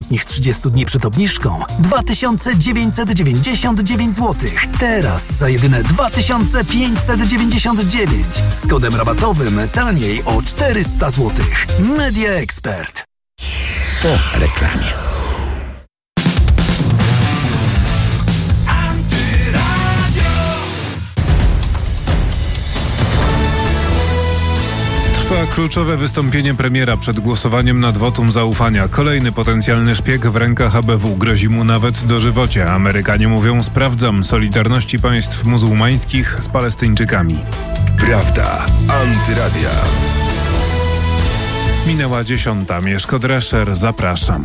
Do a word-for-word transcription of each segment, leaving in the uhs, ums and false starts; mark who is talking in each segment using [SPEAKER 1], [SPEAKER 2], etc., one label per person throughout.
[SPEAKER 1] ostatnich trzydziestu dni przed obniżką dwa tysiące dziewięćset dziewięćdziesiąt dziewięć złotych. Teraz za jedyne dwa tysiące pięćset dziewięćdziesiąt dziewięć. Z kodem rabatowym taniej o czterysta złotych. Media Expert.
[SPEAKER 2] Po reklamie.
[SPEAKER 3] Trwa kluczowe wystąpienie premiera przed głosowaniem nad wotum zaufania. Kolejny potencjalny szpieg w rękach A B W. Grozi mu nawet dożywocie. Amerykanie mówią: sprawdzam solidarności państw muzułmańskich z Palestyńczykami.
[SPEAKER 2] Prawda. Antyradia.
[SPEAKER 3] Minęła dziesiąta. Mieszko Drescher, zapraszam.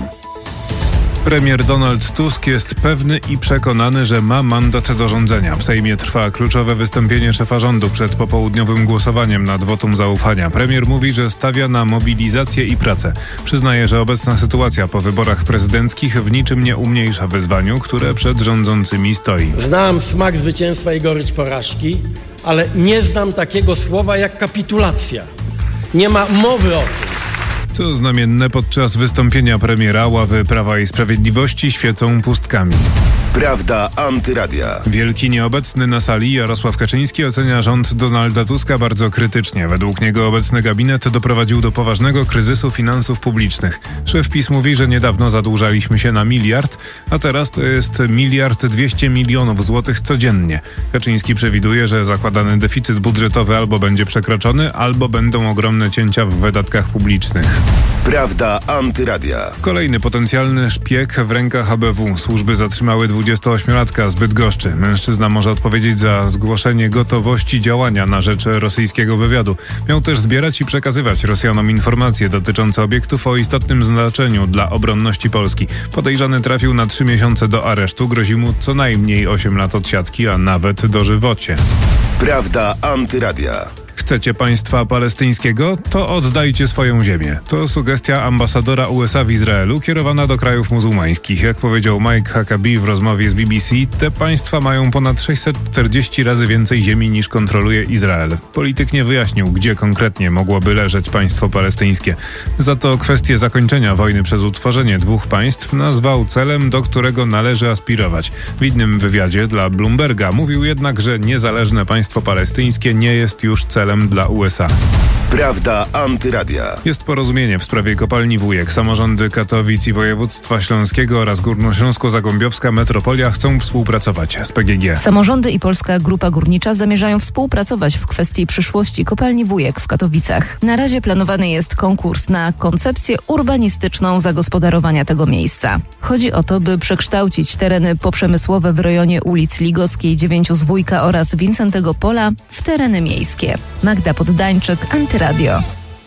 [SPEAKER 3] Premier Donald Tusk jest pewny i przekonany, że ma mandat do rządzenia. W Sejmie trwa kluczowe wystąpienie szefa rządu przed popołudniowym głosowaniem nad wotum zaufania. Premier mówi, że stawia na mobilizację i pracę. Przyznaje, że obecna sytuacja po wyborach prezydenckich w niczym nie umniejsza wyzwaniu, które przed rządzącymi stoi.
[SPEAKER 4] Znam smak zwycięstwa i gorycz porażki, ale nie znam takiego słowa jak kapitulacja. Nie ma mowy o tym.
[SPEAKER 3] Co znamienne, podczas wystąpienia premiera ławy Prawa i Sprawiedliwości świecą pustkami.
[SPEAKER 2] Prawda Antyradia.
[SPEAKER 3] Wielki nieobecny na sali Jarosław Kaczyński ocenia rząd Donalda Tuska bardzo krytycznie. Według niego obecny gabinet doprowadził do poważnego kryzysu finansów publicznych. Szef PiS mówi, że niedawno zadłużaliśmy się na miliard, a teraz to jest miliard dwieście milionów złotych codziennie. Kaczyński przewiduje, że zakładany deficyt budżetowy albo będzie przekroczony, albo będą ogromne cięcia w wydatkach publicznych.
[SPEAKER 2] Prawda Antyradia.
[SPEAKER 3] Kolejny potencjalny szpieg w rękach A B W. Służby zatrzymały dwudziestoośmiolatka z Bydgoszczy. Mężczyzna może odpowiedzieć za zgłoszenie gotowości działania na rzecz rosyjskiego wywiadu. Miał też zbierać i przekazywać Rosjanom informacje dotyczące obiektów o istotnym znaczeniu dla obronności Polski. Podejrzany trafił na trzy miesiące do aresztu. Grozi mu co najmniej osiem lat odsiadki, a nawet dożywocie.
[SPEAKER 2] Prawda Antyradia.
[SPEAKER 3] Chcecie państwa palestyńskiego? To oddajcie swoją ziemię. To sugestia ambasadora U S A w Izraelu kierowana do krajów muzułmańskich. Jak powiedział Mike Huckabee w rozmowie z B B C, te państwa mają ponad sześćset czterdzieści razy więcej ziemi niż kontroluje Izrael. Polityk nie wyjaśnił, gdzie konkretnie mogłoby leżeć państwo palestyńskie. Za to kwestię zakończenia wojny przez utworzenie dwóch państw nazwał celem, do którego należy aspirować. W innym wywiadzie dla Bloomberga mówił jednak, że niezależne państwo palestyńskie nie jest już celem dla U S A.
[SPEAKER 2] Prawda Antyradia.
[SPEAKER 3] Jest porozumienie w sprawie kopalni Wujek. Samorządy Katowic i województwa śląskiego oraz Górnośląsko-Zagłębiowska Metropolia chcą współpracować z P G G.
[SPEAKER 5] Samorządy i Polska Grupa Górnicza zamierzają współpracować w kwestii przyszłości kopalni Wujek w Katowicach. Na razie planowany jest konkurs na koncepcję urbanistyczną zagospodarowania tego miejsca. Chodzi o to, by przekształcić tereny poprzemysłowe w rejonie ulic Ligockiej, dziewięciu z Wujka oraz Wincentego Pola w tereny miejskie. Magda Poddańczyk, Antyradio.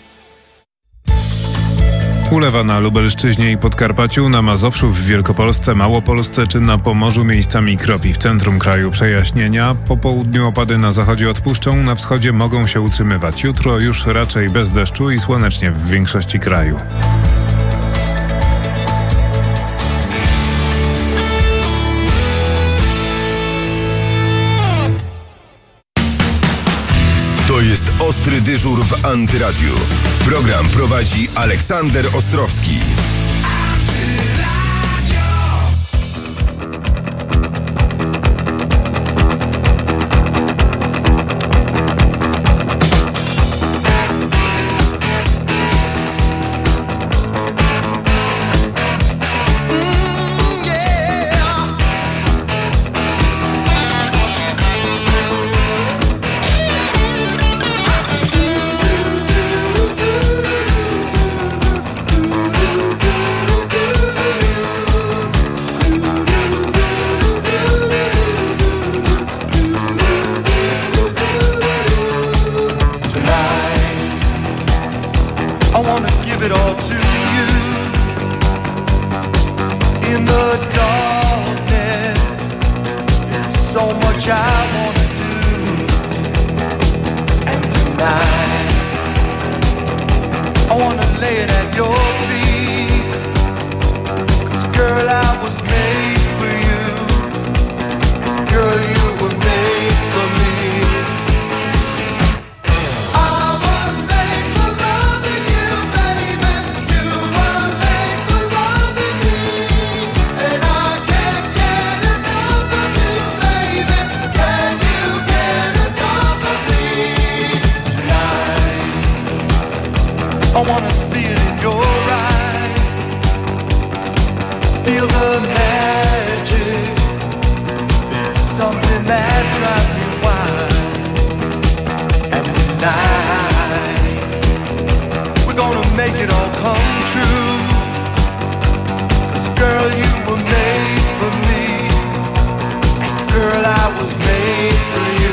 [SPEAKER 3] Ulewa na Lubelszczyźnie i Podkarpaciu, na Mazowszu, w Wielkopolsce, Małopolsce czy na Pomorzu miejscami kropi. W centrum kraju przejaśnienia. Po południu opady na zachodzie odpuszczą, na wschodzie mogą się utrzymywać. Jutro już raczej bez deszczu i słonecznie w większości kraju.
[SPEAKER 2] To jest Ostry Dyżur w Antyradiu. Program prowadzi Aleksander Ostrowski.
[SPEAKER 6] feel the magic. There's something that drives me wild. And tonight we're gonna make it all come true. 'Cause girl, you were made for me, and girl, I was made for you.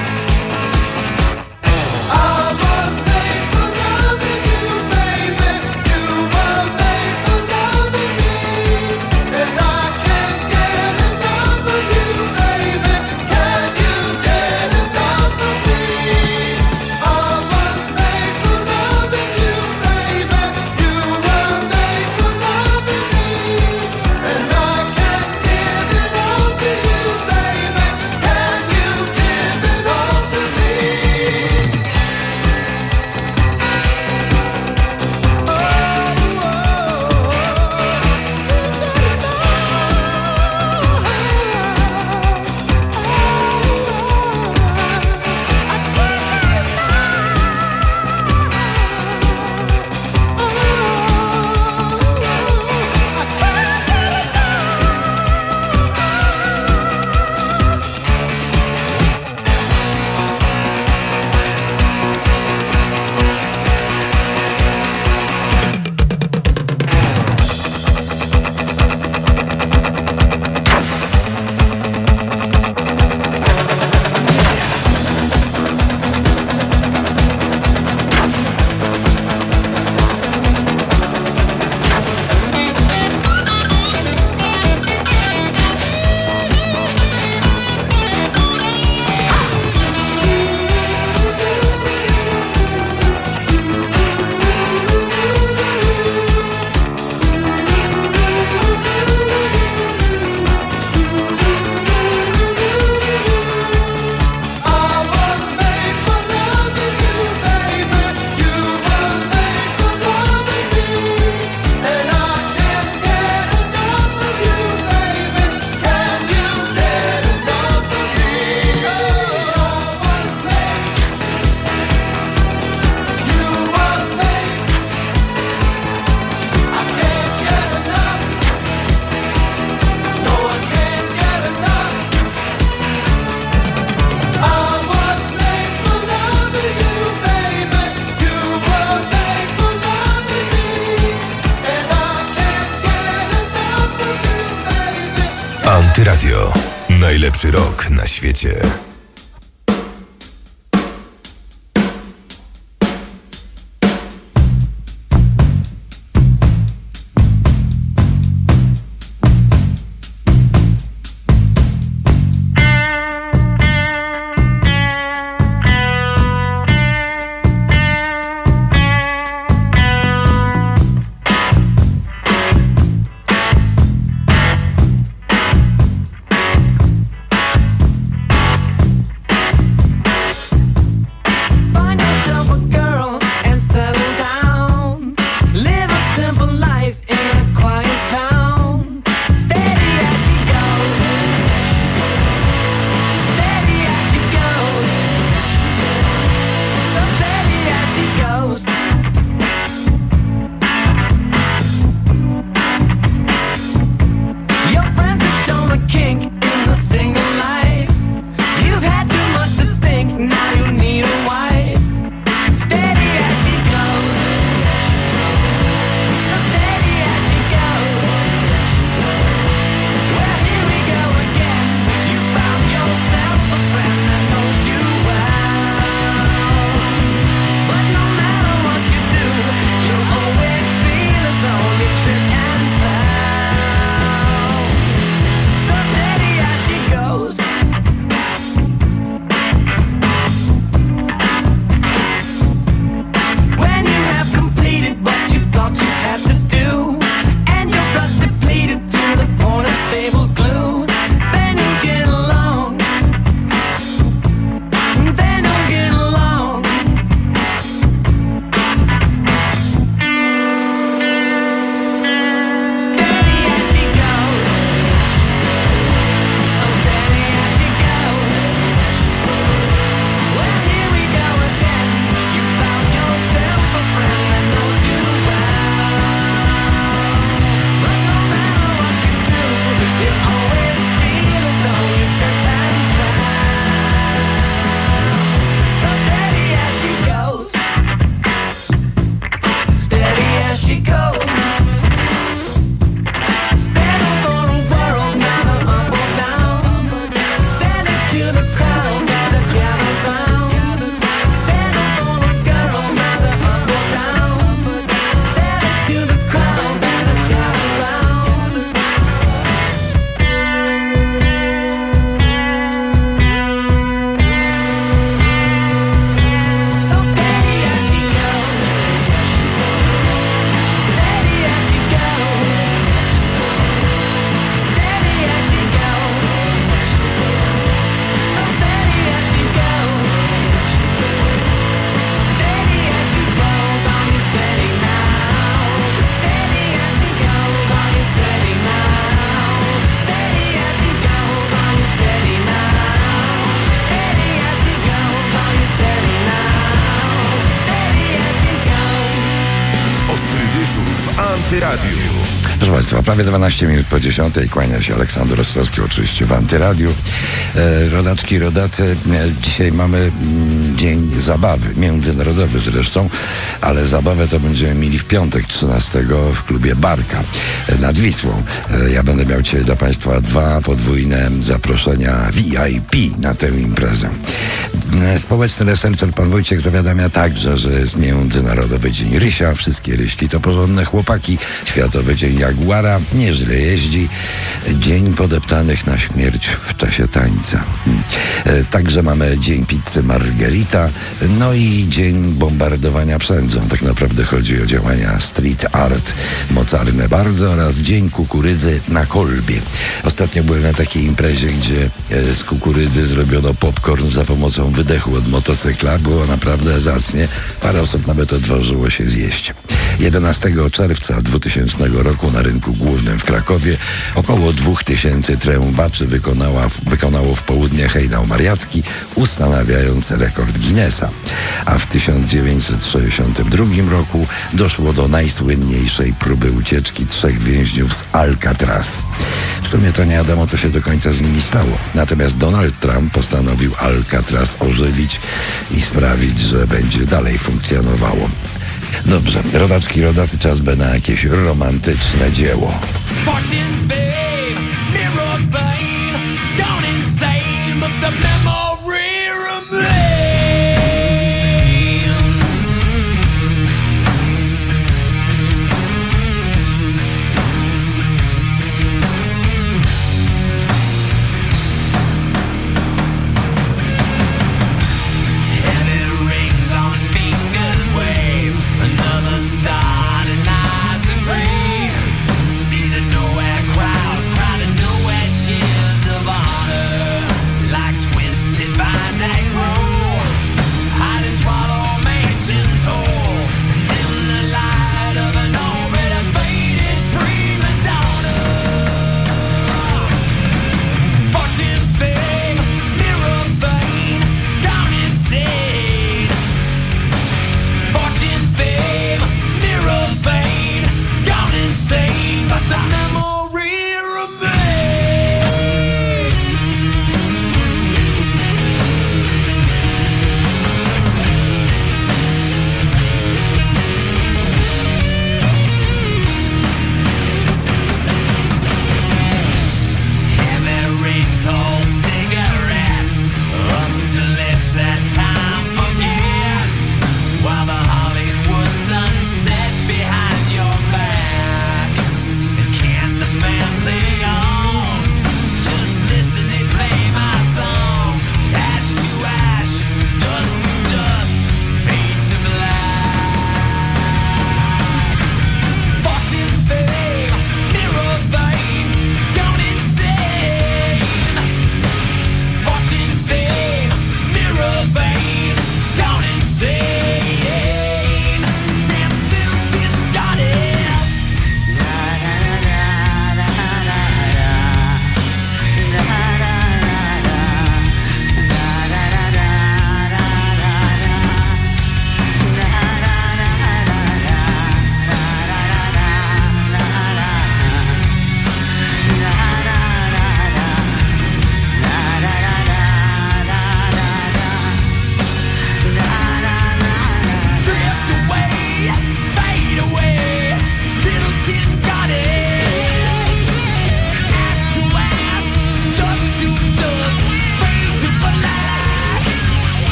[SPEAKER 2] Antyradio. Najlepszy rock na świecie. Antyradiu.
[SPEAKER 7] Proszę Państwa, prawie dwanaście minut po dziesiątej, kłania się Aleksander Ostrowski, oczywiście w Antyradiu. E, rodaczki i rodacy, e, dzisiaj mamy mm, dzień zabawy, międzynarodowy zresztą, ale zabawę to będziemy mieli w piątek trzynastego w klubie Barka e, nad Wisłą. E, ja będę miał dzisiaj dla Państwa dwa podwójne zaproszenia V I P na tę imprezę. E, społeczny researcher pan Wojciech zawiadamia także, że jest Międzynarodowy Dzień Rysia, wszystkie ryśki to porządne chłopaki, Światowy Dzień Jaguara, nieźle jeździ, Dzień podeptanych na śmierć w czasie tańca. E, także mamy Dzień Pizzy Margherita, no i Dzień bombardowania przędzą. Tak naprawdę chodzi o działania street art, mocarne bardzo, oraz Dzień Kukurydzy na kolbie. Ostatnio byłem na takiej imprezie, gdzie e, z kukurydzy zrobiono popcorn za pomocą wydechu od motocykla. Było naprawdę zacnie. Parę osób nawet odważyło się zjeść. jedenastego czerwca dwutysięcznego roku na rynku głównym w Krakowie około dwóch tysięcy trębaczy wykonała, wykonało w południe hejnał mariacki, ustanawiając rekord Guinnessa. A w tysiąc dziewięćset sześćdziesiątym drugim roku doszło do najsłynniejszej próby ucieczki trzech więźniów z Alcatraz. W sumie to nie wiadomo, co się do końca z nimi stało. Natomiast Donald Trump postanowił Alcatraz ożywić i sprawić, że będzie dalej funkcjonowało. Dobrze, rodaczki i rodacy, czas by na jakieś romantyczne dzieło.
[SPEAKER 8] Another star in eyes and green. See the nowhere crowd.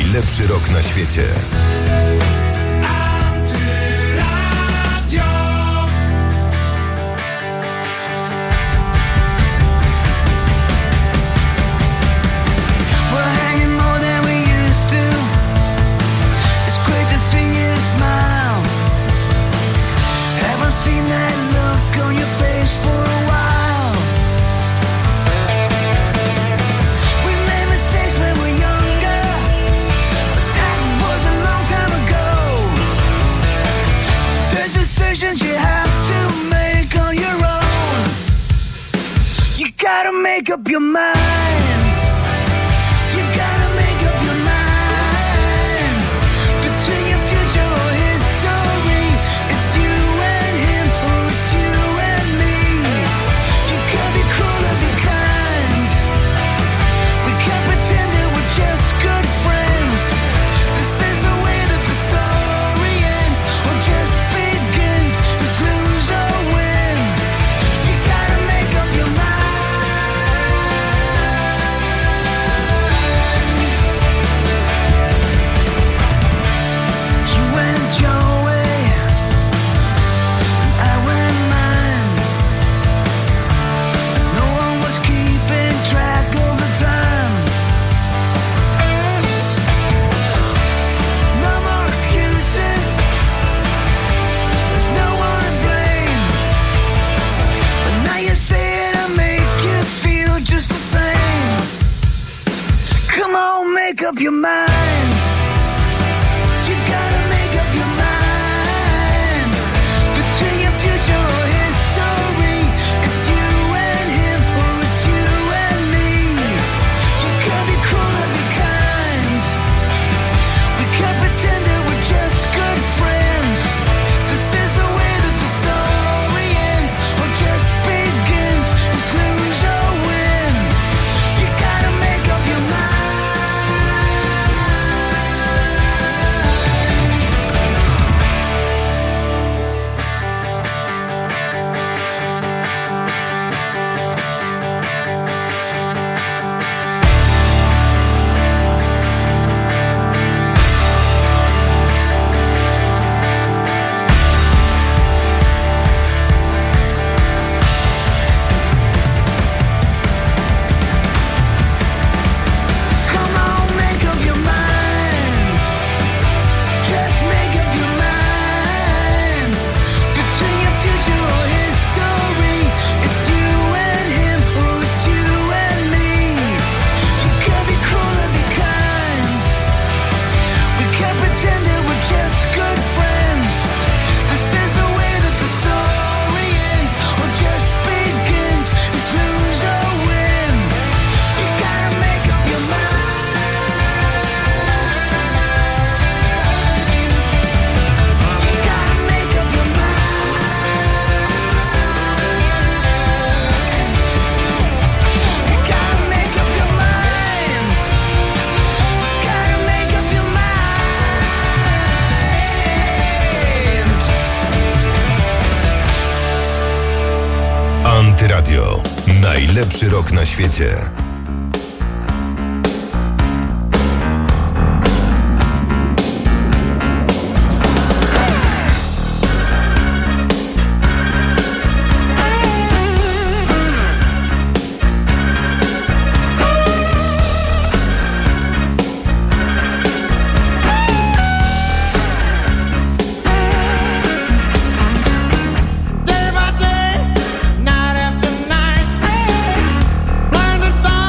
[SPEAKER 2] Najlepszy rok na świecie.
[SPEAKER 8] Make up your mind. You gotta make up your mind. Between your future or history, it's you and him or it's you and me. You can be cruel or be kind. We can't pretend that we're just good friends. This is the way that the story ends or just begins. It's lose or win. You gotta make up your mind. Make up your mind. You gotta make up your mind. Between your future or history, it's you and him or it's you and me. You can't be cruel or be kind. We can't pretend that we're just good friends. This is the way that the story ends or just begins. It's lose or win. You gotta make up your mind.
[SPEAKER 2] Antyradio. Najlepszy rok na świecie.
[SPEAKER 9] Day by day, night after night, blinded by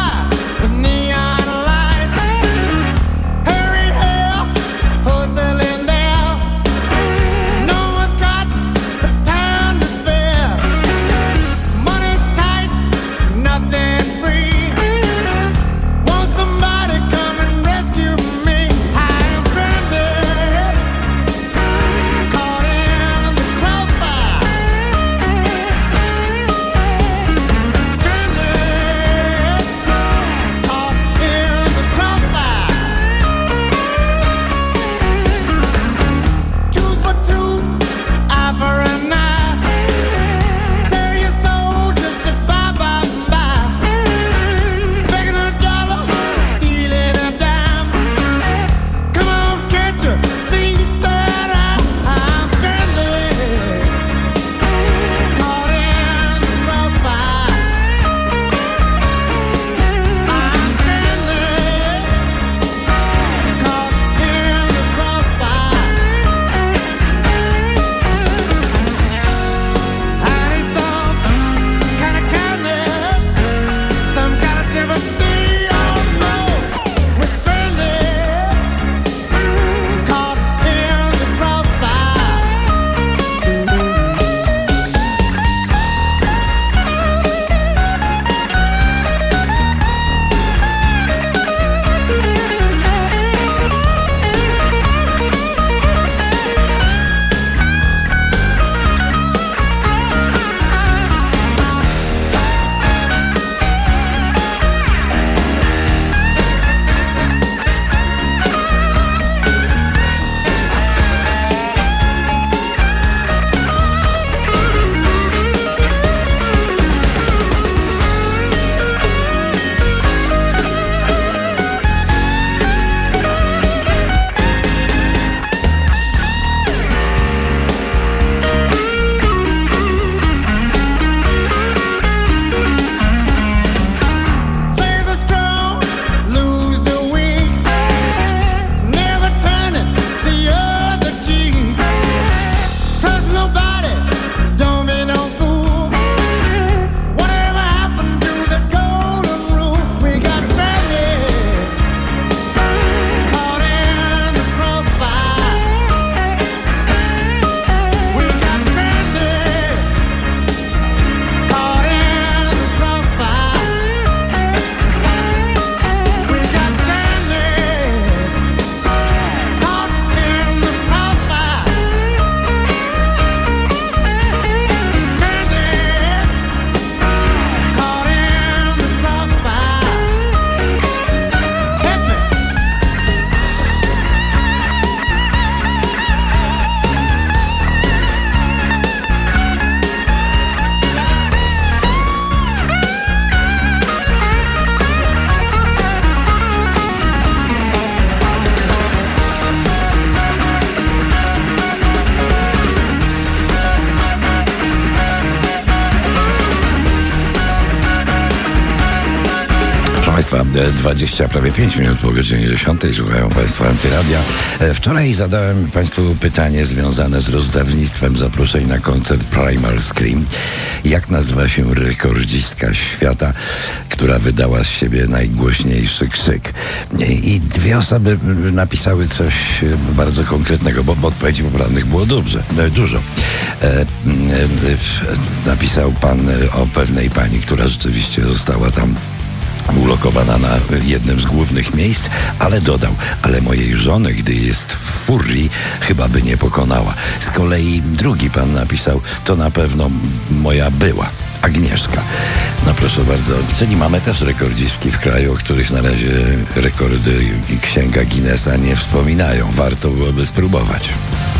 [SPEAKER 7] dwadzieścia, prawie pięć minut po godzinie dziesiątej. Słuchają Państwo Antyradia. Wczoraj zadałem Państwu pytanie związane z rozdawnictwem zaproszeń na koncert Primal Scream. Jak nazywa się rekordzistka świata, która wydała z siebie najgłośniejszy krzyk? I dwie osoby napisały coś bardzo konkretnego, bo, bo odpowiedzi poprawnych było dobrze, dużo. E, e, napisał pan o pewnej pani, która rzeczywiście została tam ulokowana na jednym z głównych miejsc, ale dodał, ale mojej żony, gdy jest w furii, chyba by nie pokonała. Z kolei drugi pan napisał, to na pewno moja była Agnieszka. No proszę bardzo, czyli mamy też rekordzistki w kraju, o których na razie rekordy Księga Guinnessa nie wspominają. Warto byłoby spróbować.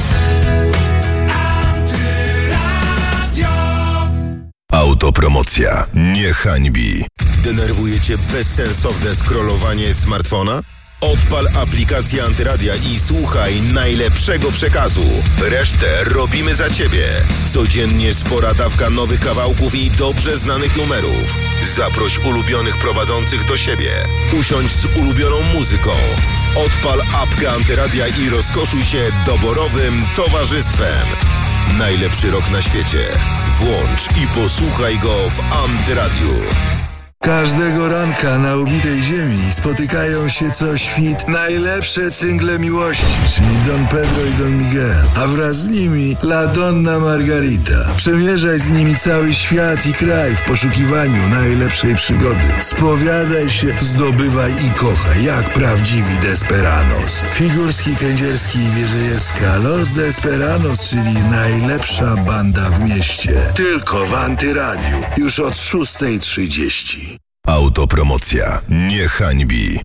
[SPEAKER 2] Autopromocja nie hańbi. Denerwuje cię bezsensowne scrollowanie smartfona? Odpal aplikację Antyradia i słuchaj najlepszego przekazu. Resztę robimy za ciebie. Codziennie spora dawka nowych kawałków i dobrze znanych numerów. Zaproś ulubionych prowadzących do siebie. Usiądź z ulubioną muzyką. Odpal apkę Antyradia i rozkoszuj się doborowym towarzystwem. Najlepszy rok na świecie. Włącz i posłuchaj go w Antyradiu.
[SPEAKER 9] Każdego ranka na ubitej ziemi spotykają się co świt najlepsze cyngle miłości, czyli Don Pedro i Don Miguel, a wraz z nimi La Donna Margarita. Przemierzaj z nimi cały świat i kraj w poszukiwaniu najlepszej przygody. Spowiadaj się, zdobywaj i kochaj, jak prawdziwi desperanos. Figurski, Kędzierski i Wierzejewska, Los Desperanos, czyli najlepsza banda w mieście. Tylko w Antyradiu, już od szóstej trzydzieści.
[SPEAKER 2] Autopromocja nie hańbi.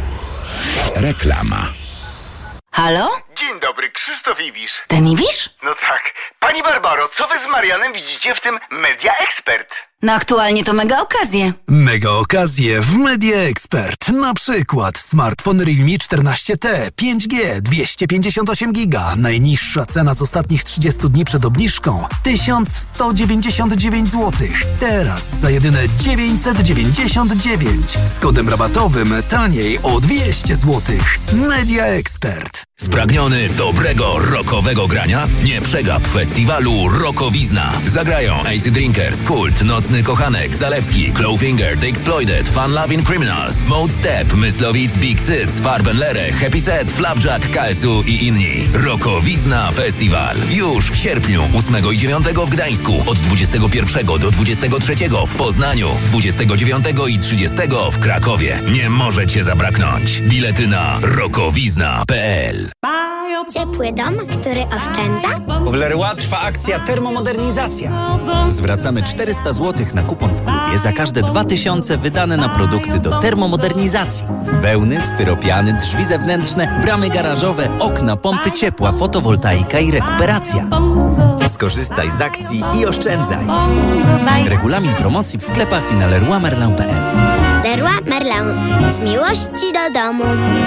[SPEAKER 10] Reklama.
[SPEAKER 11] Halo?
[SPEAKER 12] Dzień dobry, Krzysztof Ibisz.
[SPEAKER 11] Ten Ibisz?
[SPEAKER 12] No tak. Pani Barbaro, co wy z Marianem widzicie w tym Media Expert?
[SPEAKER 11] No aktualnie to mega okazje.
[SPEAKER 1] Mega okazje w Media Expert. Na przykład smartfon Realme czternaście T, pięć G, dwieście pięćdziesiąt osiem giga. Najniższa cena z ostatnich trzydziestu dni przed obniżką tysiąc sto dziewięćdziesiąt dziewięć złotych. Teraz za jedyne dziewięćset dziewięćdziesiąt dziewięć. Z kodem rabatowym taniej o dwieście złotych. Media Expert.
[SPEAKER 10] Spragniony dobrego rockowego grania? Nie przegap festiwalu Rockowizna. Zagrają Acid Drinkers, Kult, Nocny Kochanek, Zalewski, Clawfinger, The Exploited, Fun Loving Criminals, Mode Step, Myslowic, Big Cyc, Farbenlere, Happy Set, Flapjack, K S U i inni. Rockowizna Festiwal. Już w sierpniu, ósmego i dziewiątego w Gdańsku, od dwudziestego pierwszego do dwudziestego trzeciego w Poznaniu, dwudziestego dziewiątego i trzydziestego w Krakowie. Nie może cię zabraknąć. Bilety na rockowizna kropka p l.
[SPEAKER 13] Ciepły dom, który oszczędza?
[SPEAKER 14] W Leroy trwa akcja termomodernizacja. Zwracamy czterysta złotych na kupon w klubie za każde dwa tysiące wydane na produkty do termomodernizacji. Wełny, styropiany, drzwi zewnętrzne, bramy garażowe, okna, pompy ciepła, fotowoltaika i rekuperacja. Skorzystaj z akcji i oszczędzaj. Regulamin promocji w sklepach i na leroy merlin kropka p l.
[SPEAKER 13] Leroy Merlin. Z miłości do domu.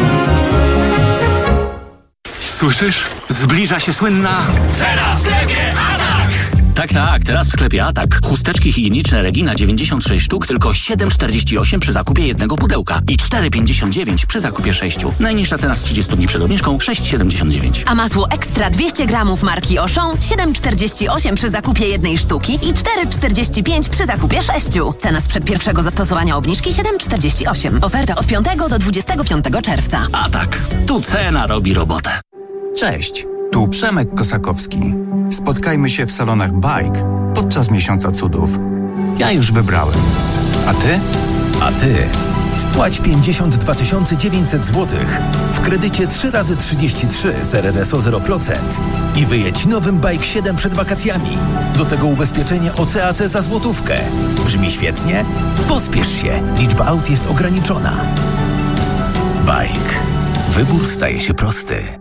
[SPEAKER 15] Słyszysz? Zbliża się słynna...
[SPEAKER 16] Cena w sklepie Atak! Tak, tak, teraz w sklepie Atak. Chusteczki higieniczne Regina dziewięćdziesiąt sześć sztuk, tylko siedem czterdzieści osiem przy zakupie jednego pudełka i cztery pięćdziesiąt dziewięć przy zakupie sześciu. Najniższa cena z trzydziestu dni przed obniżką sześć siedemdziesiąt dziewięć.
[SPEAKER 17] A masło ekstra dwieście gramów marki Auchan siedem czterdzieści osiem przy zakupie jednej sztuki i cztery czterdzieści pięć przy zakupie sześciu. Cena sprzed pierwszego zastosowania obniżki siedem czterdzieści osiem. Oferta od piątego do dwudziestego piątego czerwca.
[SPEAKER 16] Atak. Tu cena robi robotę.
[SPEAKER 18] Cześć, tu Przemek Kosakowski. Spotkajmy się w salonach Bike podczas Miesiąca Cudów. Ja już wybrałem. A ty?
[SPEAKER 19] A ty? Wpłać pięćdziesiąt dwa tysiące dziewięćset złotych w kredycie trzy razy trzydzieści trzy z R R S O zero procent i wyjedź nowym Bike siedem przed wakacjami. Do tego ubezpieczenie O C A C za złotówkę. Brzmi świetnie? Pospiesz się, liczba aut jest ograniczona. Bike. Wybór staje się prosty.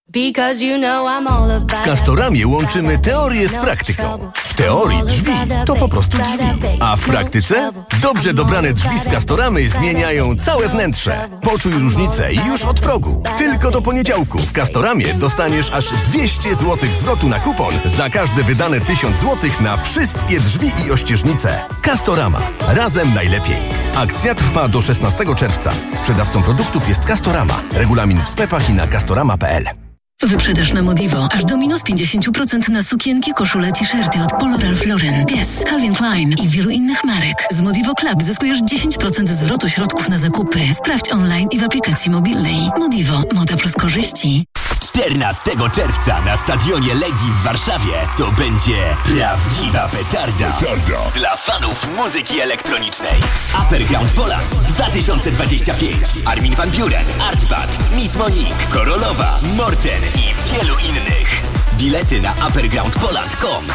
[SPEAKER 20] W Castoramie łączymy teorię z praktyką. W teorii drzwi to po prostu drzwi, a w praktyce dobrze dobrane drzwi z Castoramy zmieniają całe wnętrze. Poczuj różnicę już od progu. Tylko do poniedziałku w Castoramie dostaniesz aż dwieście złotych zwrotu na kupon za każde wydane tysiąc złotych na wszystkie drzwi i ościeżnice. Castorama. Razem najlepiej. Akcja trwa do szesnastego czerwca. Sprzedawcą produktów jest Castorama. Regulamin w sklepach i na castorama kropka p l.
[SPEAKER 21] Wyprzedaż na Modivo. Aż do minus pięćdziesiąt procent na sukienki, koszule, t-shirty od Polo Ralph Lauren, Guess, Calvin Klein i wielu innych marek. Z Modivo Club zyskujesz dziesięć procent zwrotu środków na zakupy. Sprawdź online i w aplikacji mobilnej. Modivo. Moda plus korzyści.
[SPEAKER 22] czternastego czerwca na stadionie Legii w Warszawie to będzie prawdziwa petarda. petarda dla fanów muzyki elektronicznej. Upperground Poland dwa tysiące dwadzieścia pięć. Armin van Buuren, Artbat, Miss Monique, Korolowa, Morten i wielu innych. Bilety na upperground poland kropka com.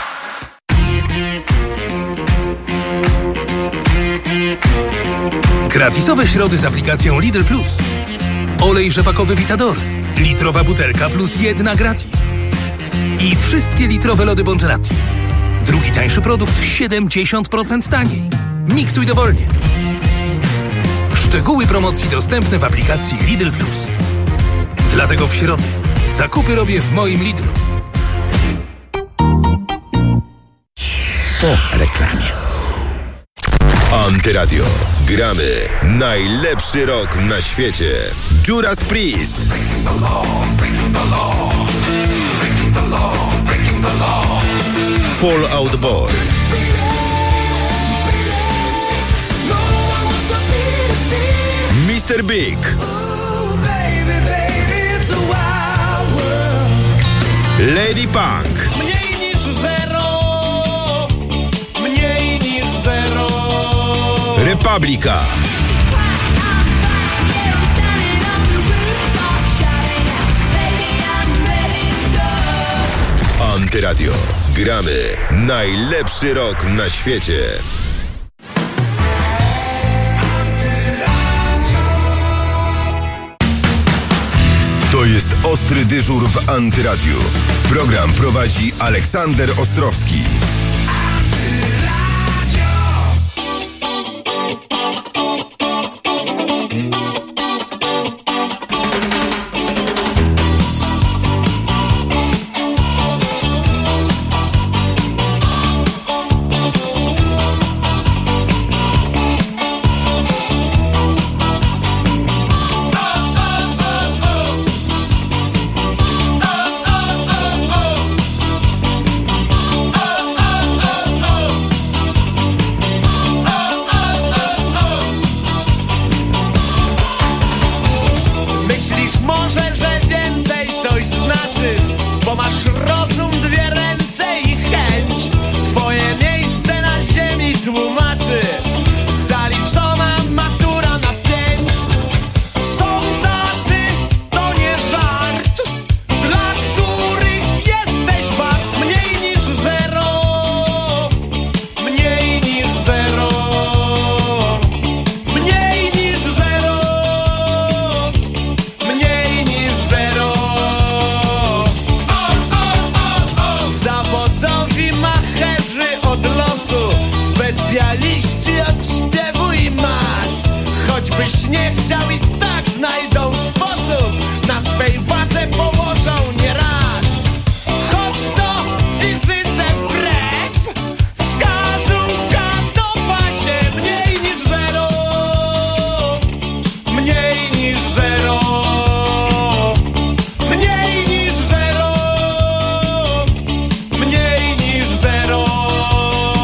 [SPEAKER 23] Gratisowe środy z aplikacją Lidl Plus. Olej rzepakowy Vitador. Litrowa butelka plus jedna gratis. I wszystkie litrowe lody Bongelati. Drugi tańszy produkt siedemdziesiąt procent taniej. Miksuj dowolnie. Szczegóły promocji dostępne w aplikacji Lidl Plus. Dlatego w środę zakupy robię w moim Lidlu.
[SPEAKER 22] Po reklamie.
[SPEAKER 2] Antyradio. Gramy najlepszy rok na świecie. Judas Priest. Fall Out Boy. mister Big. Lady Punk.
[SPEAKER 6] Mniej niż zero. Mniej niż zero.
[SPEAKER 2] Republika. Antyradio. Gramy najlepszy rok na świecie. To jest Ostry Dyżur w Antyradiu. Program prowadzi Aleksander Ostrowski.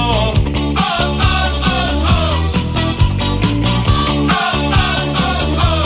[SPEAKER 6] Oh,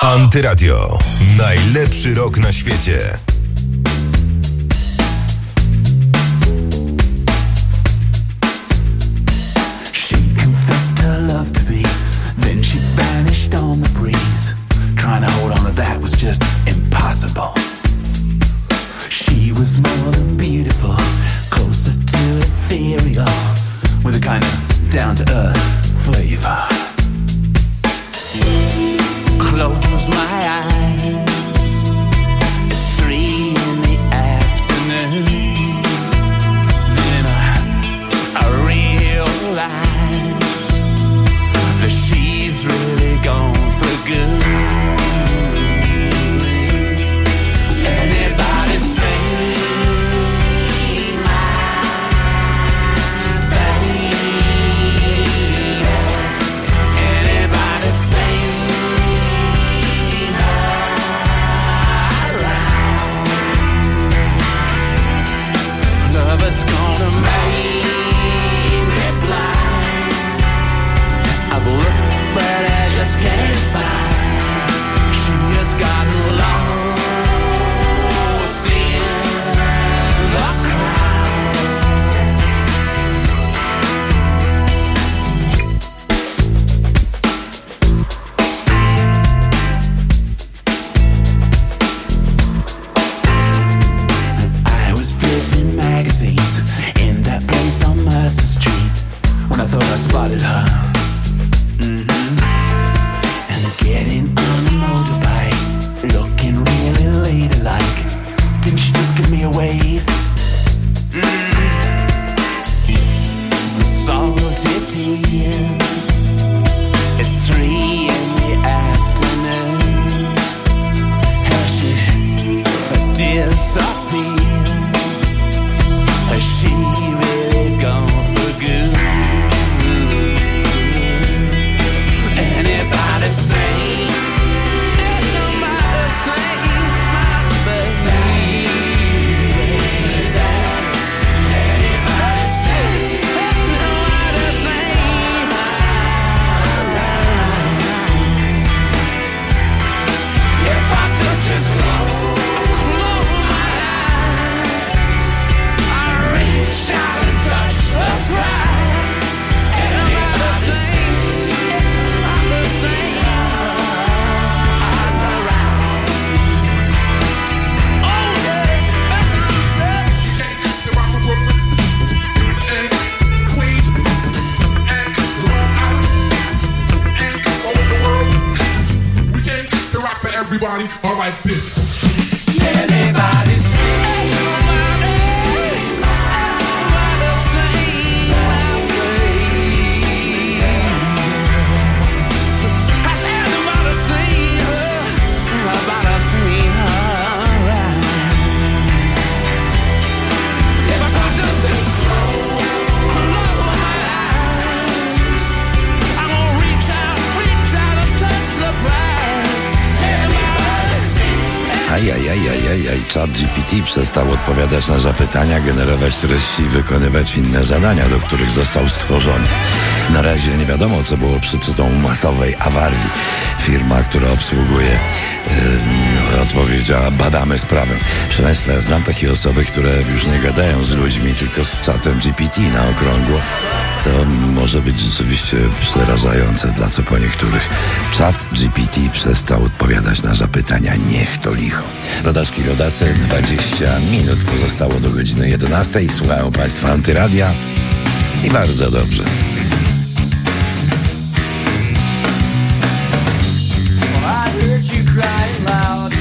[SPEAKER 2] Antyradio. Najlepszy rok na świecie.
[SPEAKER 3] She confessed her love to me, then she vanished on the breeze. Trying to hold on to that was just impossible. She was more than beautiful, closer to ethereal, with a kind of down-to-earth flavor. Close my eyes, it's three in the afternoon. Then I, I realize that she's really gone for good. Anybody say my baby? Anybody say love's gonna make me blind. I've looked but I just can't find. She has gotten lost in the crowd. I was flipping magazines in that place on Mercer Street when I thought I spotted her. Mm-hmm. And getting on a motorbike, looking really ladylike. Didn't she just give me a wave? Mm-hmm. Salty tears. It's three in the afternoon. How she disappeared. Has she really gone for good? Anybody say, anybody say, my baby? Anybody say, anybody say, if I just, just close, close my eyes, I reach out and touch the prize. Anybody say, anybody say, I'm around. Oh yeah, that's what I'm saying. You can't keep the rock from Brooklyn and Queens and Long Island and all over the world. We can't keep the rock for everybody. All right, this. Anybody say, anybody, anybody say, my baby? Has anybody seen her? Anybody seen her? If I could just close my eyes, I'm gonna reach out, reach out and touch the prize. Anybody seen her?
[SPEAKER 7] Ajajajajajaj, ChatGPT przestał odpowiadać na zapytania, generować treści i wykonywać inne zadania, do których został stworzony. Na razie nie wiadomo, co było przyczyną masowej awarii. Firma, która obsługuje, yy, odpowiedziała, badamy sprawę. Proszę Państwa, ja znam takie osoby, które już nie gadają z ludźmi, tylko z czatem G P T na okrągło, co może być rzeczywiście przerażające dla co po niektórych. Czat G P T przestał odpowiadać na zapytania. Niech to licho. Rodaczki, rodacy, dwadzieścia minut pozostało do godziny jedenastej. Słuchają Państwa Antyradia i bardzo dobrze.
[SPEAKER 8] I heard you crying loud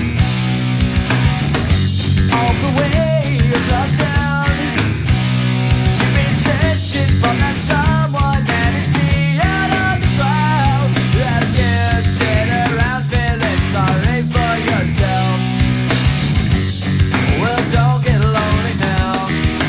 [SPEAKER 8] all the way across town. You've been searching for that someone that is me out of the crowd. As you sit around feeling sorry for yourself. Well, don't get lonely now.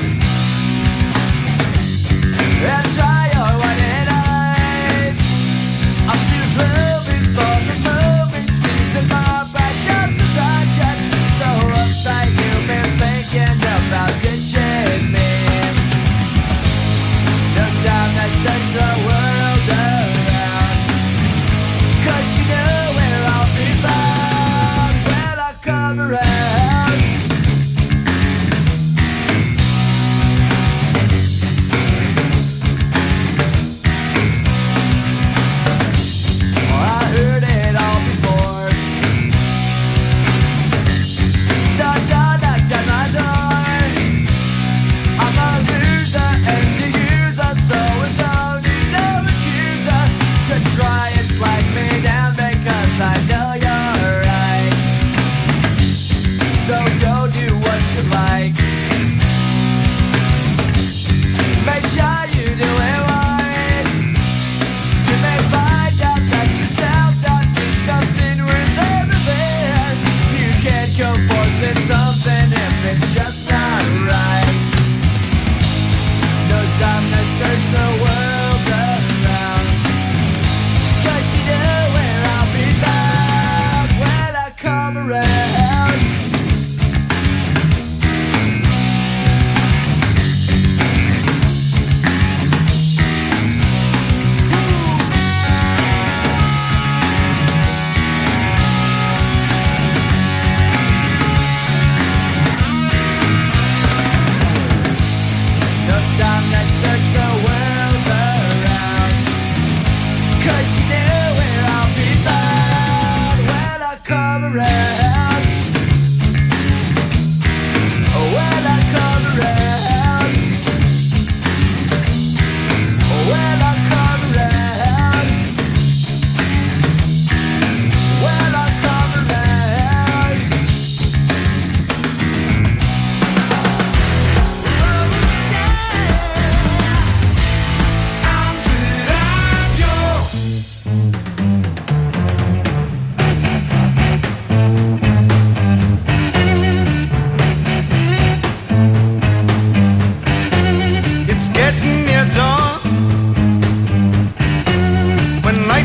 [SPEAKER 8] And try your white eyes. I'm just hoping for the moment. Squeezing my back up to touch it. So uptight you've been thinking about ditching me. No time to search the world around. 'Cause you know where I'll be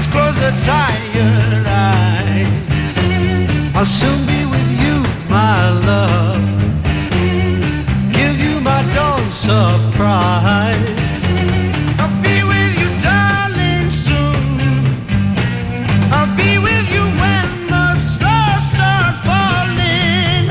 [SPEAKER 6] Let's close the tired eyes. I'll soon be with you, my love. Give you my dawn surprise. I'll be with you, darling, soon. I'll be with you when the stars start falling.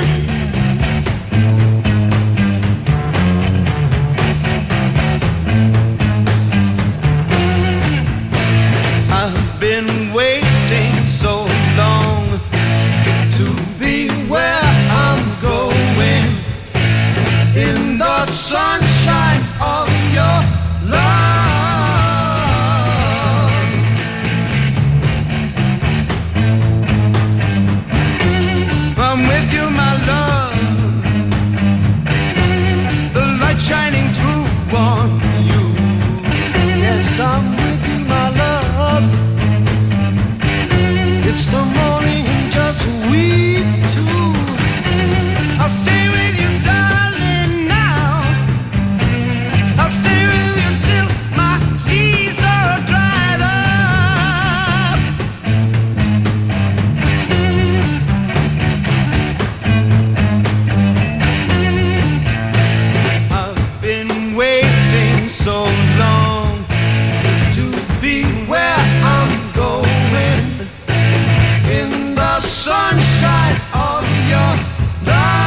[SPEAKER 6] I've been waiting so long to be where I'm going, in the sunshine of your love. I'm with you, my love. The light shining through on you. Yes, I'm with you, my love. It's the morning and just we two. I'll stay with you, darling, now. I'll stay with you till my seas are dried up. I've been waiting so long to be where I'm going, in the sunshine of your love.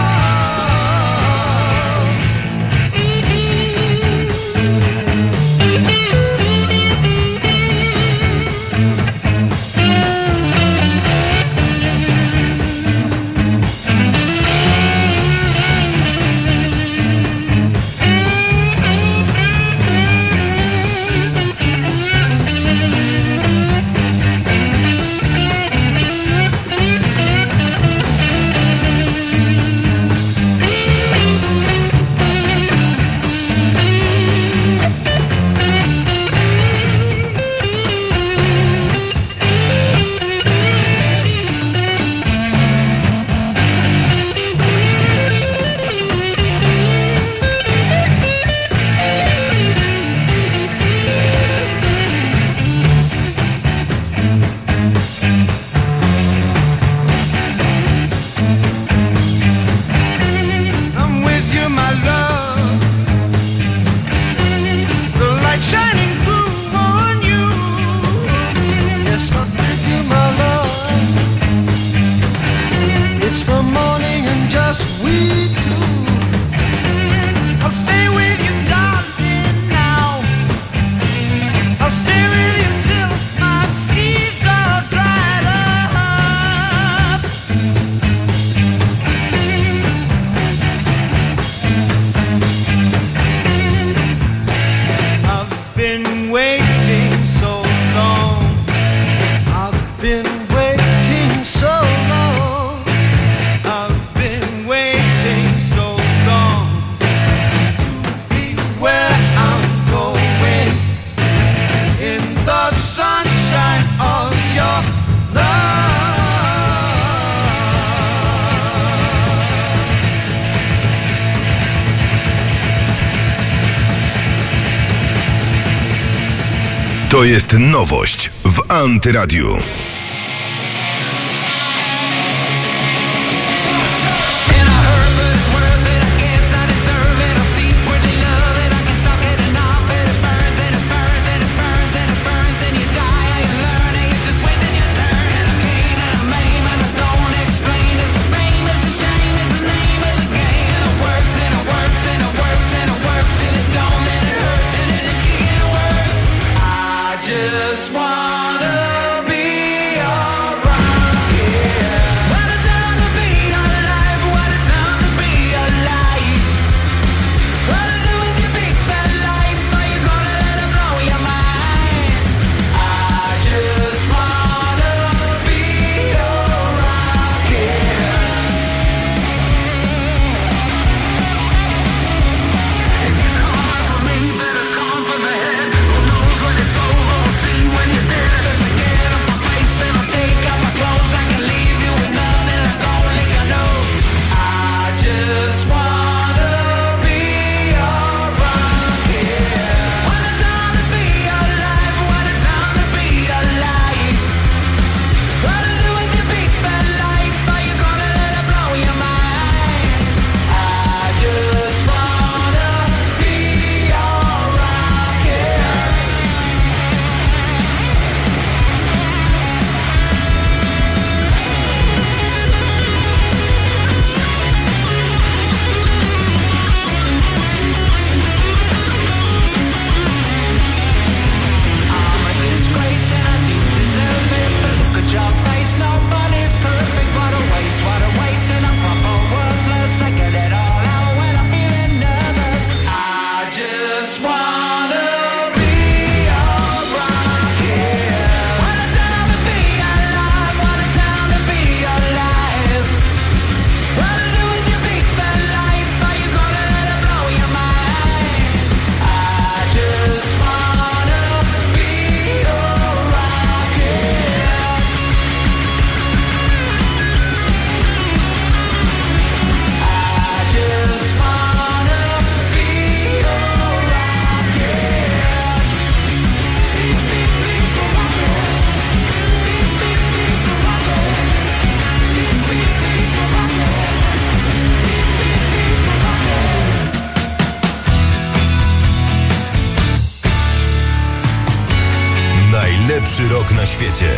[SPEAKER 6] I'm with you, my love. The light shining through on you. Yes, I'm with you, my love. It's the morning and just we two. I'll stay with you, darling, now. I'll stay with you till my seas are dried up. I've been waiting so long. I've been waiting so long. I've been waiting so long to be where I'm going, in the sunshine of your love.
[SPEAKER 2] To jest nowość w Antyradiu.
[SPEAKER 6] I just wanna be
[SPEAKER 2] najlepszy rok na świecie.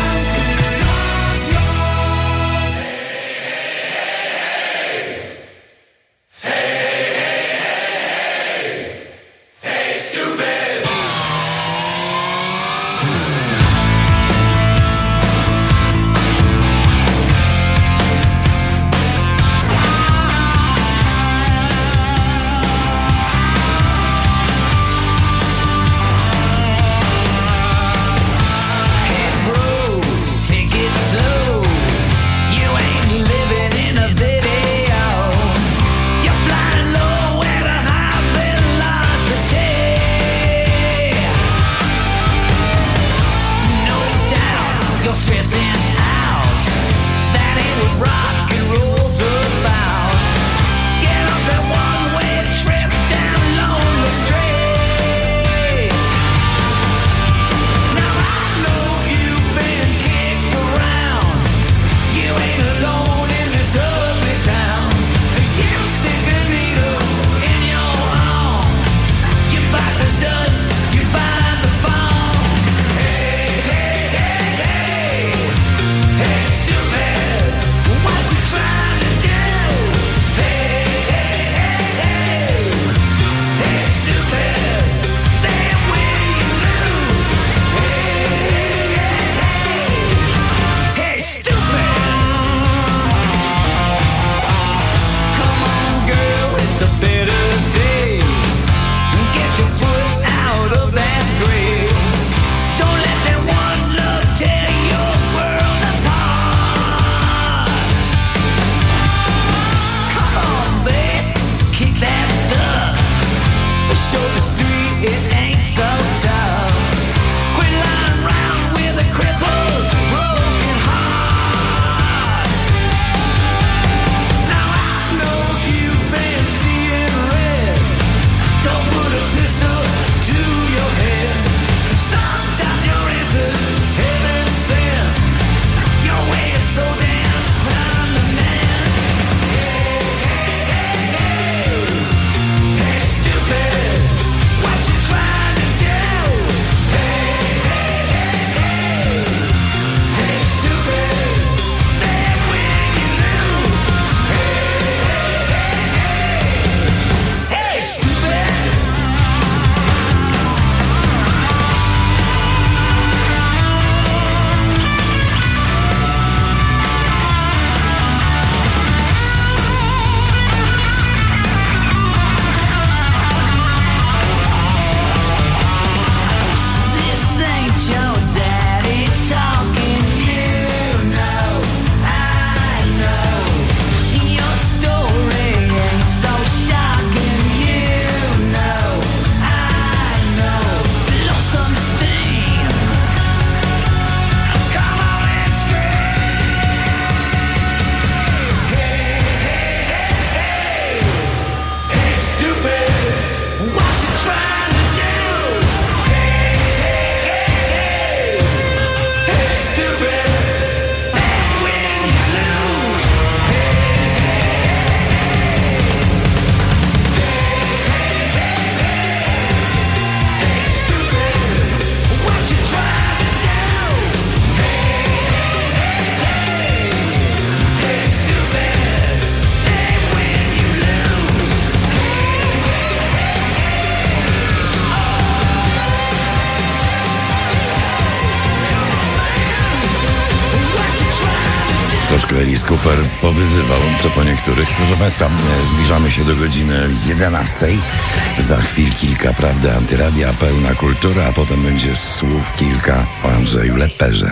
[SPEAKER 7] Troszkę Alice Cooper powyzywał, co po niektórych. Proszę Państwa, zbliżamy się do godziny jedenastej. Za chwil kilka, prawda, Antyradia, pełna kultura, a potem będzie słów kilka o Andrzeju Leperze.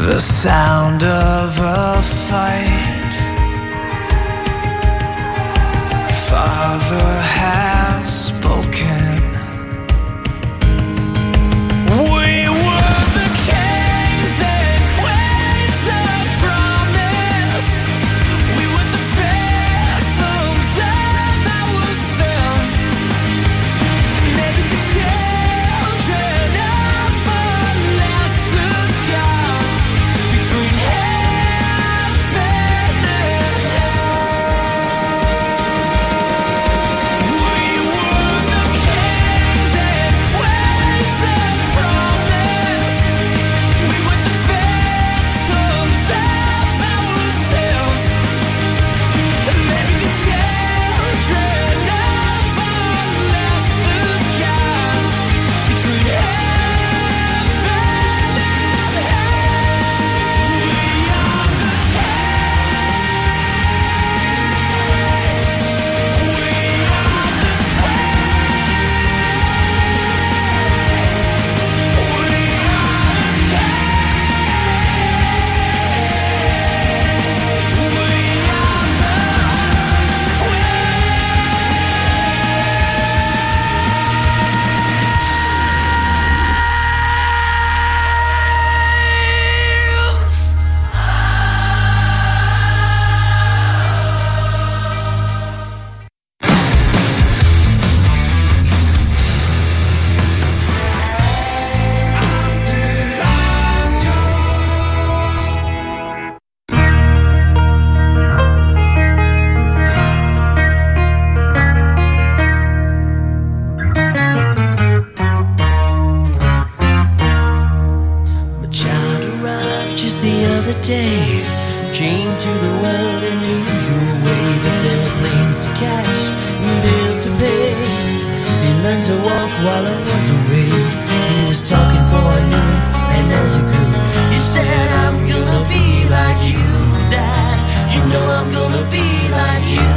[SPEAKER 8] the sound of a fight. Father has spoken. We were the kings and queens of promise. We were the phantoms of ourselves. Maybe the children of a lesser God between heaven and hell. We were the kings and queens of promise. We were the phantoms of ourselves. And maybe the children of a lesser God between heaven and hell. We are the My child arrived just the other day. Came to the world in the usual way, but there were planes to catch and bills to pay. He learned to walk while I was away. He was talking before I knew it, and as he grew, he said, I'm gonna be like you, Dad. You know I'm gonna be like you.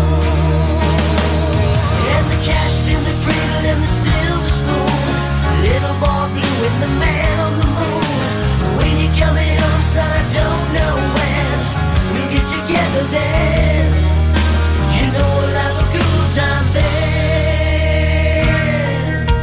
[SPEAKER 8] And the cat's in the cradle and the silver spoon, the little boy blue and the man on the moon. When you're coming home, son, I don't know when we'll get together then. You know we'll have a good time then.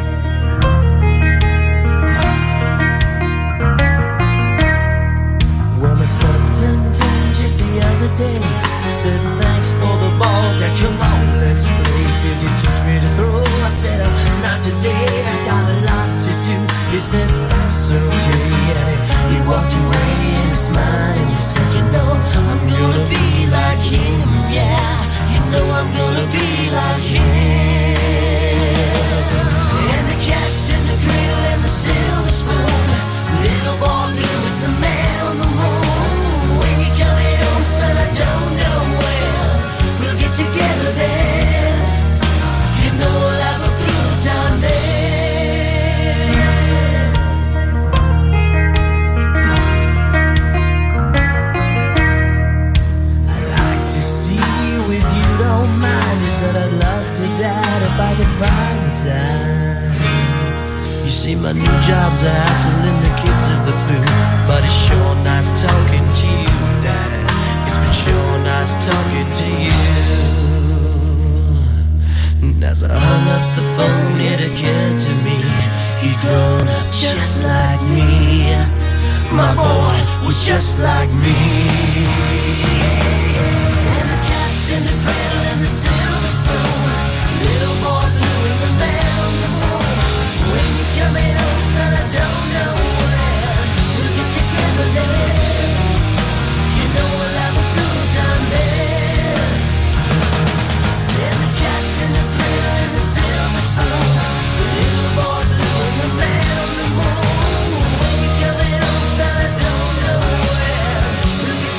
[SPEAKER 8] Well, my son turned ten just the other day. Said thanks for the ball, Dad, come on, let's play. Could you teach me to throw? I said, oh, not today, I got a lot to do. He said, that's okay, and he, he walked away and smiled and he said, you know, I'm gonna be like him, yeah. You know I'm gonna be like him. And the cat's in the cradle and the silver spoon, little boy blue and the man on the moon. When you're coming home, son, I don't know when we'll get together then. You know we'll have a good time then. I'd like to see you if you don't mind. He said I'd love to, Dad, if I could find the time. You see, my new job's a hassling the kids of the food, but it's sure nice talking to you, Dad. It's been sure nice talking to you. And as I hung up the phone, it occurred to me he'd grown up just like me. My boy was just like me. And the cat's in the cradle and the silver spoon, little boy blue and the man on the moon. When you're coming home, son, I don't know when we'll get together then. You know we'll have a good time then. And the cat's in the cradle and the silver spoon, the little boy blue and the man on the moon. When you're coming home, son, I don't know when we'll get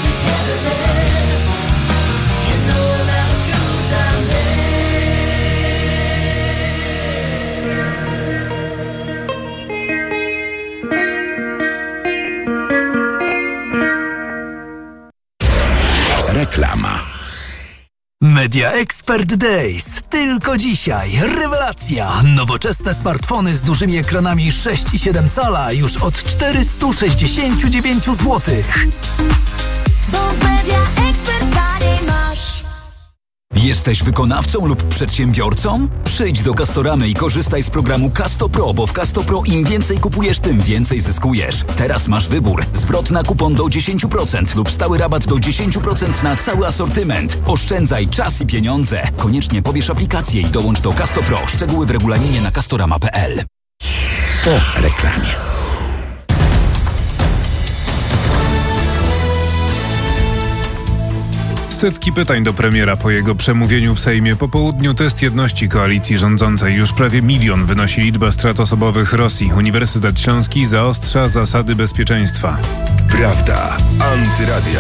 [SPEAKER 1] Media Expert Days. Tylko dzisiaj rewelacja. Nowoczesne smartfony z dużymi ekranami sześć i siedem cala już od czterysta sześćdziesiąt dziewięć złotych.
[SPEAKER 8] Bo w Media Expert taniej masz.
[SPEAKER 4] Jesteś wykonawcą lub przedsiębiorcą? Przyjdź do Castoramy i korzystaj z programu Casto Pro, bo w Casto Pro im więcej kupujesz, tym więcej zyskujesz. Teraz masz wybór. Zwrot na kupon do dziesięć procent lub stały rabat do dziesięć procent na cały asortyment. Oszczędzaj czas i pieniądze. Koniecznie pobierz aplikację i dołącz do Casto Pro. Szczegóły w regulaminie na castorama kropka p l.
[SPEAKER 7] Po reklamie.
[SPEAKER 5] Setki pytań do premiera po jego przemówieniu w Sejmie. Po południu test jedności koalicji rządzącej. Już prawie milion wynosi liczba strat osobowych Rosji. Uniwersytet Śląski zaostrza zasady bezpieczeństwa.
[SPEAKER 2] Prawda Antyradia.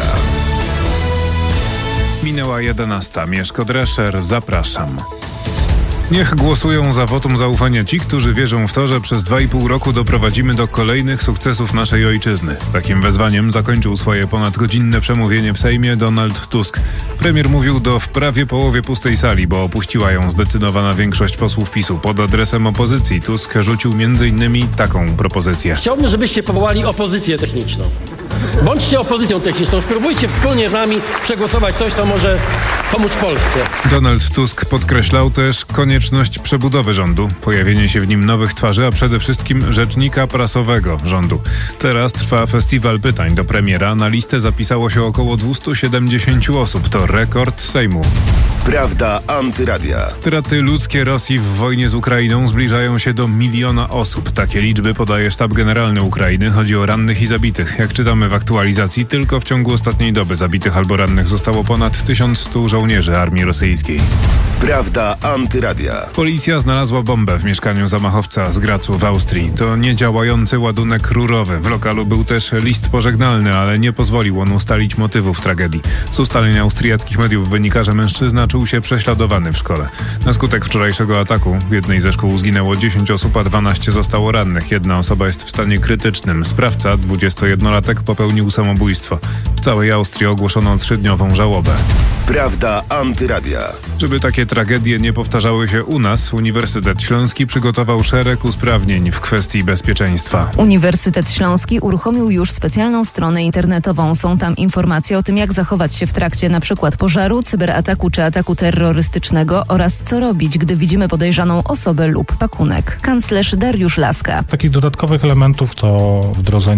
[SPEAKER 5] Minęła jedenasta. Mieszko Drescher, zapraszam. Niech głosują za wotum zaufania ci, którzy wierzą w to, że przez dwa i pół roku doprowadzimy do kolejnych sukcesów naszej ojczyzny. Takim wezwaniem zakończył swoje ponadgodzinne przemówienie w Sejmie Donald Tusk. Premier mówił do w prawie połowie pustej sali, bo opuściła ją zdecydowana większość posłów PiSu. Pod adresem opozycji Tusk rzucił między innymi taką propozycję.
[SPEAKER 9] Chciałbym, żebyście powołali opozycję techniczną. Bądźcie opozycją techniczną, spróbujcie wspólnie z nami przegłosować coś, co może pomóc Polsce.
[SPEAKER 5] Donald Tusk podkreślał też konieczność przebudowy rządu, pojawienie się w nim nowych twarzy, a przede wszystkim rzecznika prasowego rządu. Teraz trwa festiwal pytań do premiera. Na listę zapisało się około dwieście siedemdziesiąt osób. To rekord Sejmu.
[SPEAKER 2] Prawda Antyradia.
[SPEAKER 5] Straty ludzkie Rosji w wojnie z Ukrainą zbliżają się do miliona osób. Takie liczby podaje Sztab Generalny Ukrainy. Chodzi o rannych i zabitych. Jak czytamy w aktualizacji, tylko w ciągu ostatniej doby zabitych albo rannych zostało ponad tysiąc stu żołnierzy armii rosyjskiej.
[SPEAKER 2] Prawda Antyradia.
[SPEAKER 5] Policja znalazła bombę w mieszkaniu zamachowca z Gracu w Austrii. To niedziałający ładunek rurowy. W lokalu był też list pożegnalny, ale nie pozwolił on ustalić motywów tragedii. Z ustaleń austriackich mediów wynika, że mężczyzna czuł się prześladowany w szkole. Na skutek wczorajszego ataku w jednej ze szkół zginęło dziesięć osób, a dwanaście zostało rannych. Jedna osoba jest w stanie krytycznym. Sprawca, dwudziestojednolatek, popełnił samobójstwo. W całej Austrii ogłoszono trzydniową żałobę.
[SPEAKER 2] Prawda Antyradia.
[SPEAKER 5] Żeby takie tragedie nie powtarzały się u nas, Uniwersytet Śląski przygotował szereg usprawnień w kwestii bezpieczeństwa.
[SPEAKER 24] Uniwersytet Śląski uruchomił już specjalną stronę internetową. Są tam informacje o tym, jak zachować się w trakcie np. pożaru, cyberataku czy ataku terrorystycznego oraz co robić, gdy widzimy podejrzaną osobę lub pakunek. Kanclerz Dariusz Laska.
[SPEAKER 25] Takich dodatkowych elementów to wdrożenie